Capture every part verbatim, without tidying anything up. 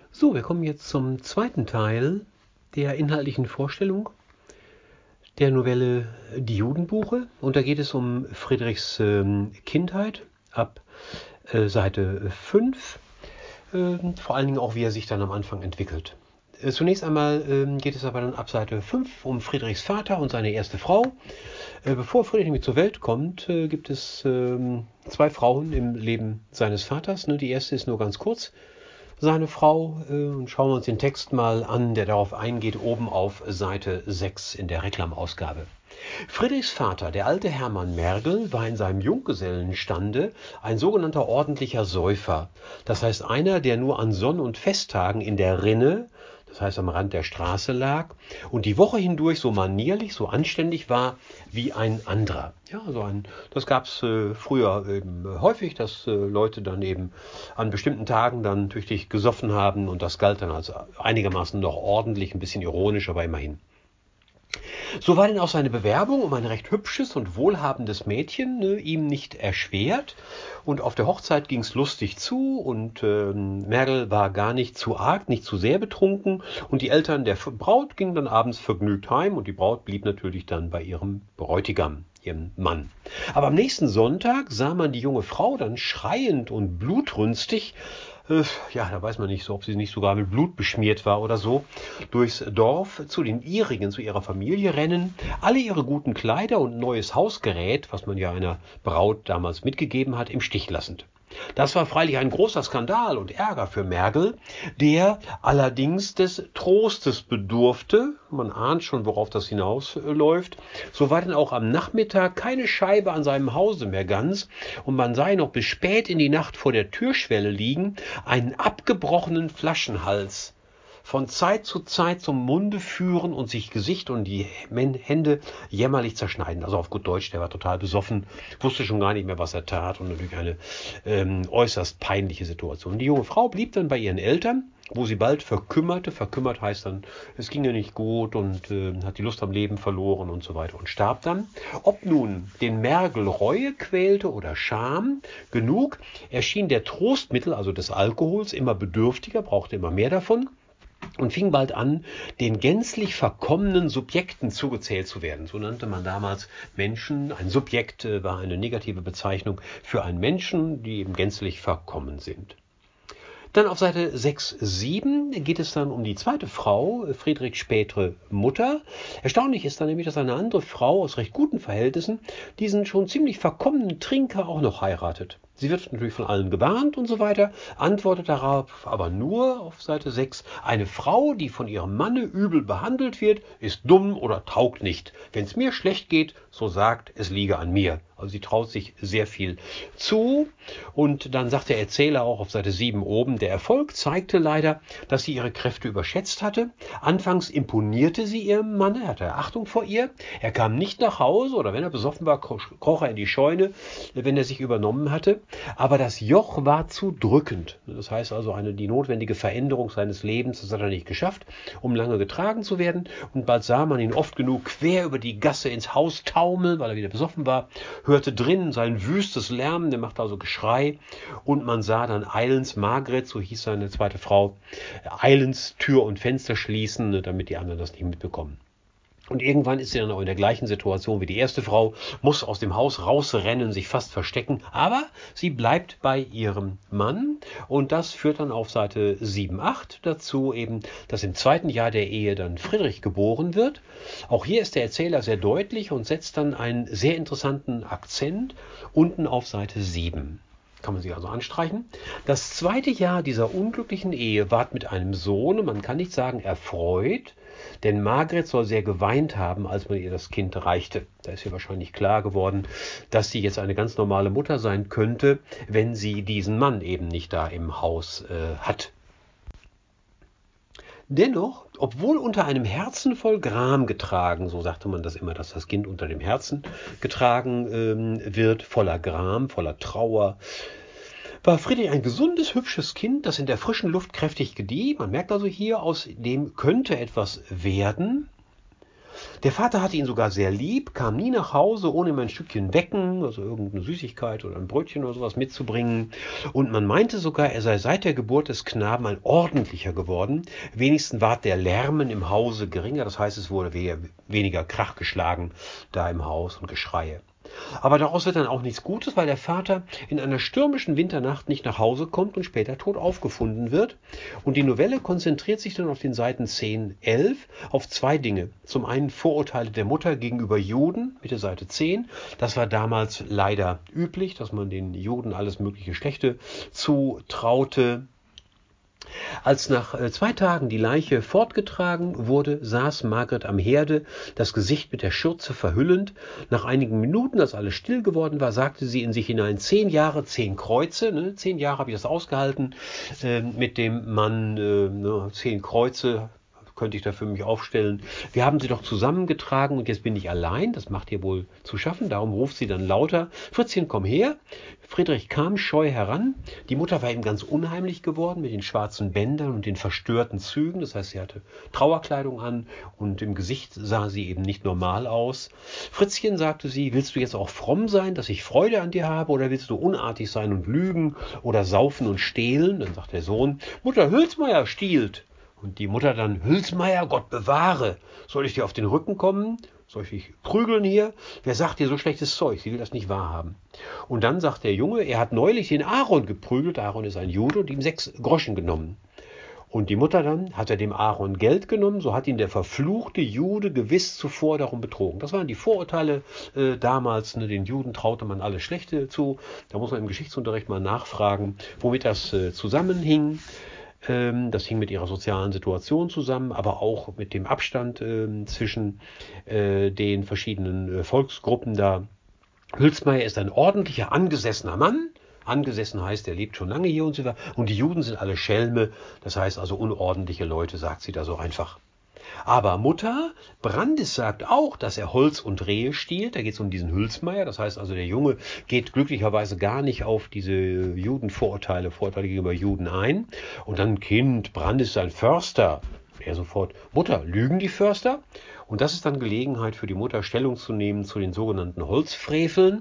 So, wir kommen jetzt zum zweiten Teil der inhaltlichen Vorstellung der Novelle Die Judenbuche. Und da geht es um Friedrichs ähm, Kindheit ab äh, Seite fünf. Äh, vor allen Dingen auch, wie er sich dann am Anfang entwickelt. Äh, zunächst einmal äh, geht es aber dann ab Seite fünf um Friedrichs Vater und seine erste Frau. Äh, bevor Friedrich nämlich zur Welt kommt, äh, gibt es äh, zwei Frauen im Leben seines Vaters. Ne? Die erste ist nur ganz kurz. Seine Frau, äh, und schauen wir uns den Text mal an, der darauf eingeht, oben auf Seite sechs in der Reklamausgabe. Friedrichs Vater, der alte Hermann Mergel, war in seinem Junggesellenstande ein sogenannter ordentlicher Säufer. Das heißt einer, der nur an Sonn- und Festtagen in der Rinne, das heißt am Rand der Straße lag, und die Woche hindurch so manierlich, so anständig war wie ein anderer. Ja, so ein, das gab es äh, früher eben häufig, dass äh, Leute dann eben an bestimmten Tagen dann tüchtig gesoffen haben, und das galt dann als einigermaßen noch ordentlich, ein bisschen ironisch, aber immerhin. So war denn auch seine Bewerbung um ein recht hübsches und wohlhabendes Mädchen ne, ihm nicht erschwert. Und auf der Hochzeit ging's lustig zu, und äh, Mergel war gar nicht zu arg, nicht zu sehr betrunken. Und die Eltern der Braut gingen dann abends vergnügt heim, und die Braut blieb natürlich dann bei ihrem Bräutigam, ihrem Mann. Aber am nächsten Sonntag sah man die junge Frau dann schreiend und blutrünstig, äh, ja, da weiß man nicht so, ob sie nicht sogar mit Blut beschmiert war oder so, durchs Dorf zu den ihrigen, zu ihrer Familie rennen, alle ihre guten Kleider und neues Hausgerät, was man ja einer Braut damals mitgegeben hat, im Stich lassend. Das war freilich ein großer Skandal und Ärger für Mergel, der allerdings des Trostes bedurfte. Man ahnt schon, worauf das hinausläuft. So war denn auch am Nachmittag keine Scheibe an seinem Hause mehr ganz, und man sah ihn noch bis spät in die Nacht vor der Türschwelle liegen, einen abgebrochenen Flaschenhals von Zeit zu Zeit zum Munde führen und sich Gesicht und die Hände jämmerlich zerschneiden. Also auf gut Deutsch, der war total besoffen, wusste schon gar nicht mehr, was er tat, und natürlich eine ähm, äußerst peinliche Situation. Die junge Frau blieb dann bei ihren Eltern, wo sie bald verkümmerte. Verkümmert heißt dann, es ging ihr nicht gut und äh, hat die Lust am Leben verloren und so weiter und starb dann. Ob nun den Mergel Reue quälte oder Scham, genug erschien der Trostmittel, also des Alkohols, immer bedürftiger, brauchte immer mehr davon, und fing bald an, den gänzlich verkommenen Subjekten zugezählt zu werden. So nannte man damals Menschen. Ein Subjekt äh, war eine negative Bezeichnung für einen Menschen, die eben gänzlich verkommen sind. Dann auf Seite sechs, sieben geht es dann um die zweite Frau, Friedrichs spätere Mutter. Erstaunlich ist dann nämlich, dass eine andere Frau aus recht guten Verhältnissen diesen schon ziemlich verkommenen Trinker auch noch heiratet. Sie wird natürlich von allen gewarnt und so weiter, antwortet darauf aber nur auf Seite sechs, eine Frau, die von ihrem Manne übel behandelt wird, ist dumm oder taugt nicht. Wenn es mir schlecht geht, so sagt, es liege an mir. Also sie traut sich sehr viel zu. Und dann sagt der Erzähler auch auf Seite sieben oben, der Erfolg zeigte leider, dass sie ihre Kräfte überschätzt hatte. Anfangs imponierte sie ihrem Mann, er hatte Achtung vor ihr. Er kam nicht nach Hause, oder wenn er besoffen war, kroch er in die Scheune, wenn er sich übernommen hatte. Aber das Joch war zu drückend. Das heißt also, eine, die notwendige Veränderung seines Lebens, das hat er nicht geschafft, um lange getragen zu werden. Und bald sah man ihn oft genug quer über die Gasse ins Haus taumeln, weil er wieder besoffen war, hörte drinnen sein wüstes Lärmen, der machte also Geschrei, und man sah dann eilends Margret, so hieß seine zweite Frau, eilends Tür und Fenster schließen, damit die anderen das nicht mitbekommen. Und irgendwann ist sie dann auch in der gleichen Situation wie die erste Frau, muss aus dem Haus rausrennen, sich fast verstecken, aber sie bleibt bei ihrem Mann, und das führt dann auf Seite sieben, acht dazu eben, dass im zweiten Jahr der Ehe dann Friedrich geboren wird. Auch hier ist der Erzähler sehr deutlich und setzt dann einen sehr interessanten Akzent unten auf Seite sieben. Kann man sich also anstreichen. Das zweite Jahr dieser unglücklichen Ehe ward mit einem Sohne, man kann nicht sagen erfreut, denn Margret soll sehr geweint haben, als man ihr das Kind reichte. Da ist ihr wahrscheinlich klar geworden, dass sie jetzt eine ganz normale Mutter sein könnte, wenn sie diesen Mann eben nicht da im Haus äh, hat. Dennoch, obwohl unter einem Herzen voll Gram getragen, so sagte man das immer, dass das Kind unter dem Herzen getragen ähm, wird, voller Gram, voller Trauer, war Friedrich ein gesundes, hübsches Kind, das in der frischen Luft kräftig gedieh. Man merkt also hier, aus dem könnte etwas werden. Der Vater hatte ihn sogar sehr lieb, kam nie nach Hause, ohne ihm ein Stückchen Wecken, also irgendeine Süßigkeit oder ein Brötchen oder sowas mitzubringen. Und man meinte sogar, er sei seit der Geburt des Knaben ein ordentlicher geworden. Wenigstens ward der Lärmen im Hause geringer, das heißt, es wurde weniger Krach geschlagen da im Haus und Geschreie. Aber daraus wird dann auch nichts Gutes, weil der Vater in einer stürmischen Winternacht nicht nach Hause kommt und später tot aufgefunden wird. Und die Novelle konzentriert sich dann auf den Seiten zehn, elf auf zwei Dinge. Zum einen Vorurteile der Mutter gegenüber Juden mit der Seite zehn. Das war damals leider üblich, dass man den Juden alles mögliche Schlechte zutraute. Als nach äh, zwei Tagen die Leiche fortgetragen wurde, saß Margret am Herde, das Gesicht mit der Schürze verhüllend. Nach einigen Minuten, als alles still geworden war, sagte sie in sich hinein, zehn Jahre, zehn Kreuze, ne? zehn Jahre habe ich das ausgehalten, äh, mit dem Mann, äh, ne? zehn Kreuze könnte ich da für mich aufstellen. Wir haben sie doch zusammengetragen und jetzt bin ich allein. Das macht ihr wohl zu schaffen. Darum ruft sie dann lauter, Fritzchen, komm her. Friedrich kam scheu heran. Die Mutter war ihm ganz unheimlich geworden mit den schwarzen Bändern und den verstörten Zügen. Das heißt, sie hatte Trauerkleidung an und im Gesicht sah sie eben nicht normal aus. Fritzchen, sagte sie, willst du jetzt auch fromm sein, dass ich Freude an dir habe, oder willst du unartig sein und lügen oder saufen und stehlen? Dann sagt der Sohn, Mutter Hülsmeyer stiehlt. Und die Mutter dann, Hülsmeyer, Gott bewahre, soll ich dir auf den Rücken kommen? Soll ich dich prügeln hier? Wer sagt dir so schlechtes Zeug? Sie will das nicht wahrhaben. Und dann sagt der Junge, er hat neulich den Aaron geprügelt, Aaron ist ein Jude, und ihm sechs Groschen genommen. Und die Mutter dann, hat er dem Aaron Geld genommen, so hat ihn der verfluchte Jude gewiss zuvor darum betrogen. Das waren die Vorurteile äh, damals, ne? Den Juden traute man alles Schlechte zu. Da muss man im Geschichtsunterricht mal nachfragen, womit das äh, zusammenhing. Das hing mit ihrer sozialen Situation zusammen, aber auch mit dem Abstand äh, zwischen äh, den verschiedenen äh, Volksgruppen da. Hülsmeyer ist ein ordentlicher, angesessener Mann. Angesessen heißt, er lebt schon lange hier und so weiter. Und die Juden sind alle Schelme, das heißt also unordentliche Leute, sagt sie da so einfach. Aber Mutter Brandis sagt auch, dass er Holz und Rehe stiehlt. Da geht es um diesen Hülsmeyer. Das heißt also, der Junge geht glücklicherweise gar nicht auf diese Judenvorurteile, Vorurteile gegenüber Juden ein. Und dann Kind, Brandis ist ein Förster. Er sofort, Mutter, lügen die Förster? Und das ist dann Gelegenheit für die Mutter, Stellung zu nehmen zu den sogenannten Holzfreveln.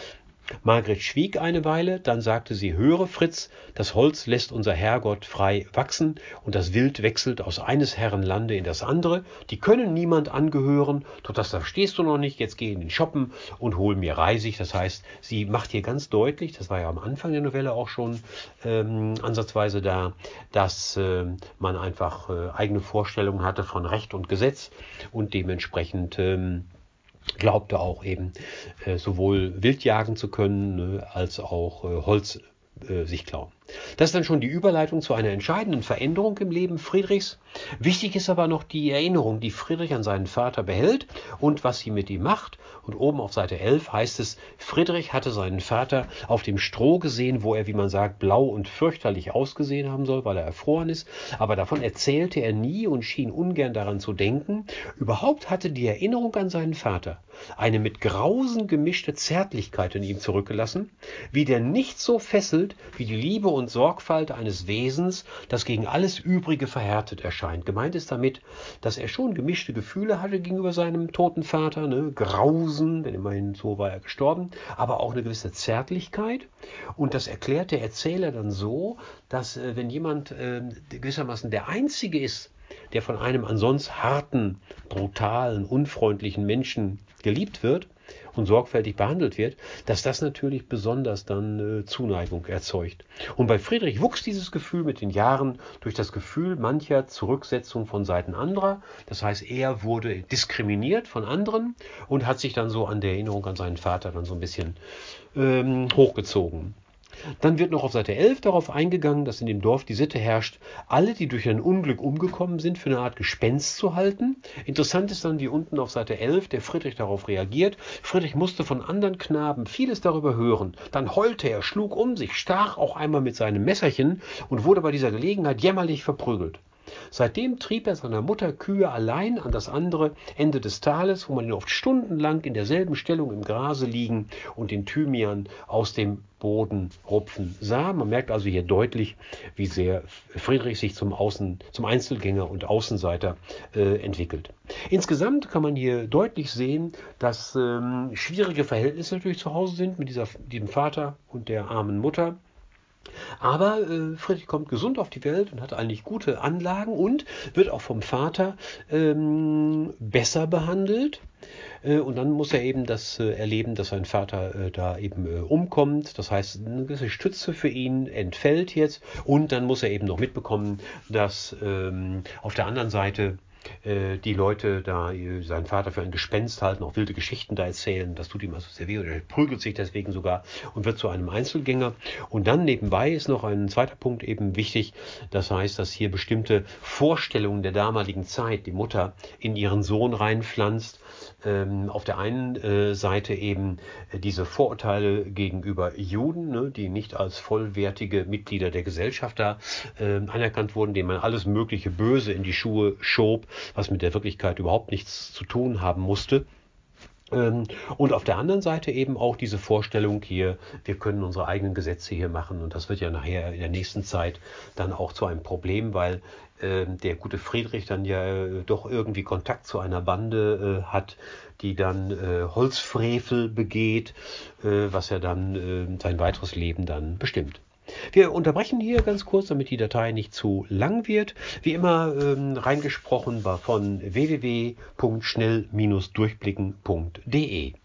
Margret schwieg eine Weile, dann sagte sie, höre Fritz, das Holz lässt unser Herrgott frei wachsen und das Wild wechselt aus eines Herren Lande in das andere. Die können niemand angehören, doch das verstehst du noch nicht, jetzt geh in den Shoppen und hol mir Reisig. Das heißt, sie macht hier ganz deutlich, das war ja am Anfang der Novelle auch schon ähm, ansatzweise da, dass äh, man einfach äh, eigene Vorstellungen hatte von Recht und Gesetz und dementsprechend ähm, glaubte auch eben äh, sowohl Wild jagen zu können, ne, als auch äh, Holz äh, sich klauen. Das ist dann schon die Überleitung zu einer entscheidenden Veränderung im Leben Friedrichs. Wichtig ist aber noch die Erinnerung, die Friedrich an seinen Vater behält und was sie mit ihm macht. Und oben auf Seite elf heißt es, Friedrich hatte seinen Vater auf dem Stroh gesehen, wo er, wie man sagt, blau und fürchterlich ausgesehen haben soll, weil er erfroren ist. Aber davon erzählte er nie und schien ungern daran zu denken. Überhaupt hatte die Erinnerung an seinen Vater eine mit Grausen gemischte Zärtlichkeit in ihm zurückgelassen, wie der nicht so fesselt wie die Liebe und Sorgfalt eines Wesens, das gegen alles Übrige verhärtet erscheint. Gemeint ist damit, dass er schon gemischte Gefühle hatte gegenüber seinem toten Vater, ne? Grausen, denn immerhin so war er gestorben, aber auch eine gewisse Zärtlichkeit. Und das erklärt der Erzähler dann so, dass äh, wenn jemand äh, gewissermaßen der Einzige ist, der von einem ansonsten harten, brutalen, unfreundlichen Menschen geliebt wird und sorgfältig behandelt wird, dass das natürlich besonders dann äh, Zuneigung erzeugt. Und bei Friedrich wuchs dieses Gefühl mit den Jahren durch das Gefühl mancher Zurücksetzung von Seiten anderer. Das heißt, er wurde diskriminiert von anderen und hat sich dann so an der Erinnerung an seinen Vater dann so ein bisschen ähm, hochgezogen. Dann wird noch auf Seite elf darauf eingegangen, dass in dem Dorf die Sitte herrscht, alle, die durch ein Unglück umgekommen sind, für eine Art Gespenst zu halten. Interessant ist dann, wie unten auf Seite elf der Friedrich darauf reagiert. Friedrich musste von anderen Knaben vieles darüber hören. Dann heulte er, schlug um sich, stach auch einmal mit seinem Messerchen und wurde bei dieser Gelegenheit jämmerlich verprügelt. Seitdem trieb er seiner Mutter Kühe allein an das andere Ende des Tales, wo man ihn oft stundenlang in derselben Stellung im Grase liegen und den Thymian aus dem Boden rupfen sah. Man merkt also hier deutlich, wie sehr Friedrich sich zum, Außen, zum Einzelgänger und Außenseiter äh, entwickelt. Insgesamt kann man hier deutlich sehen, dass ähm, schwierige Verhältnisse natürlich zu Hause sind mit dieser, diesem Vater und der armen Mutter. Aber äh, Friedrich kommt gesund auf die Welt und hat eigentlich gute Anlagen und wird auch vom Vater ähm, besser behandelt. Äh, und dann muss er eben das äh, erleben, dass sein Vater äh, da eben äh, umkommt. Das heißt, eine gewisse Stütze für ihn entfällt jetzt. Und dann muss er eben noch mitbekommen, dass ähm, auf der anderen Seite die Leute da seinen Vater für ein Gespenst halten, auch wilde Geschichten da erzählen. Das tut ihm also sehr weh oder er prügelt sich deswegen sogar und wird zu einem Einzelgänger. Und dann nebenbei ist noch ein zweiter Punkt eben wichtig. Das heißt, dass hier bestimmte Vorstellungen der damaligen Zeit die Mutter in ihren Sohn reinpflanzt. Ähm, auf der einen äh, Seite eben äh, diese Vorurteile gegenüber Juden, ne, die nicht als vollwertige Mitglieder der Gesellschaft da äh, anerkannt wurden, denen man alles mögliche Böse in die Schuhe schob, was mit der Wirklichkeit überhaupt nichts zu tun haben musste. Und auf der anderen Seite eben auch diese Vorstellung hier, wir können unsere eigenen Gesetze hier machen. Und das wird ja nachher in der nächsten Zeit dann auch zu einem Problem, weil äh, der gute Friedrich dann ja äh, doch irgendwie Kontakt zu einer Bande äh, hat, die dann äh, Holzfrevel begeht, äh, was ja dann äh, sein weiteres Leben dann bestimmt. Wir unterbrechen hier ganz kurz, damit die Datei nicht zu lang wird. Wie immer ähm, reingesprochen war von w w w punkt schnell Bindestrich durchblicken punkt de.